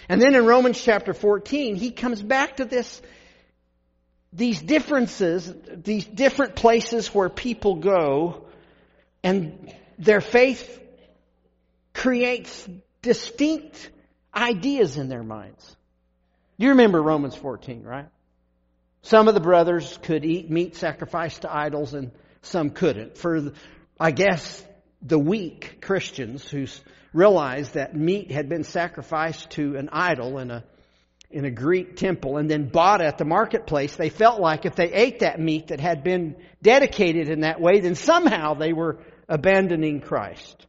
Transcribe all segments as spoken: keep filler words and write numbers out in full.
And then in Romans chapter fourteen, he comes back to this, these differences, these different places where people go, and their faith creates distinct ideas in their minds. You remember Romans fourteen, right? Some of the brothers could eat meat sacrificed to idols and some couldn't. For, I guess, the weak Christians who realized that meat had been sacrificed to an idol in a in a Greek temple and then bought at the marketplace, they felt like if they ate that meat that had been dedicated in that way, then somehow they were abandoning Christ.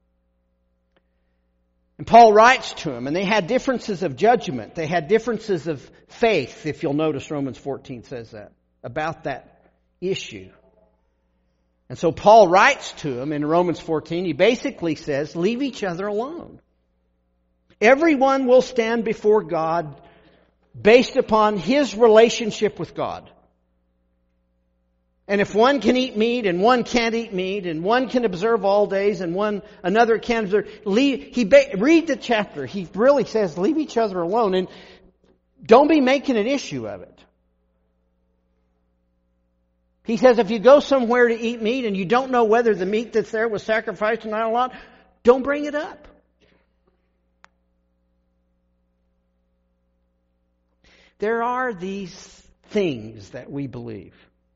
And Paul writes to them, and they had differences of judgment. They had differences of faith, if you'll notice Romans fourteen says that, about that issue. And so Paul writes to them in Romans fourteen, he basically says, leave each other alone. Everyone will stand before God based upon his relationship with God. And if one can eat meat and one can't eat meat and one can observe all days and one another can't observe, leave, he read the chapter. He really says, leave each other alone and don't be making an issue of it. He says, if you go somewhere to eat meat and you don't know whether the meat that's there was sacrificed or not a lot, don't bring it up. There are these things that we believe.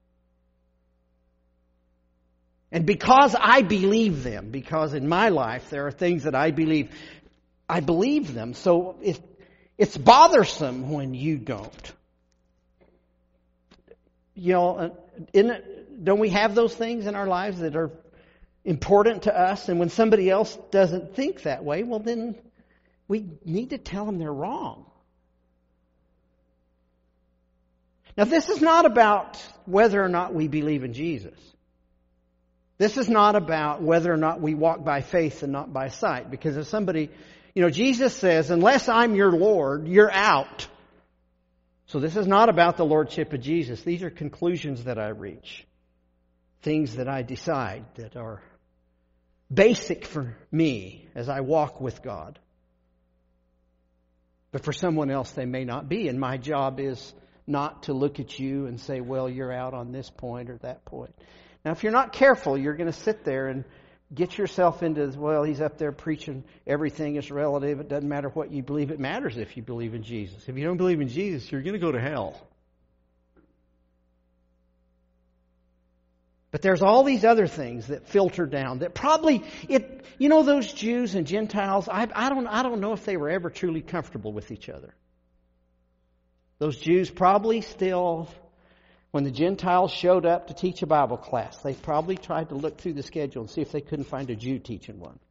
And because I believe them, because in my life there are things that I believe, I believe them. So it, it's bothersome when you don't. You know, in it, don't we have those things in our lives that are important to us? And when somebody else doesn't think that way, well then we need to tell them they're wrong. Now this is not about whether or not we believe in Jesus. This is not about whether or not we walk by faith and not by sight. Because if somebody, you know, Jesus says, unless I'm your Lord, you're out. So this is not about the Lordship of Jesus. These are conclusions that I reach. Things that I decide that are basic for me as I walk with God. But for someone else they may not be. And my job is not to look at you and say, well, you're out on this point or that point. Now, if you're not careful, you're going to sit there and get yourself into, well, he's up there preaching everything is relative. It doesn't matter what you believe. It matters if you believe in Jesus. If you don't believe in Jesus, you're going to go to hell. But there's all these other things that filter down that probably, it, you know, those Jews and Gentiles, I, I don't, I don't know if they were ever truly comfortable with each other. Those Jews probably still, when the Gentiles showed up to teach a Bible class, they probably tried to look through the schedule and see if they couldn't find a Jew teaching one.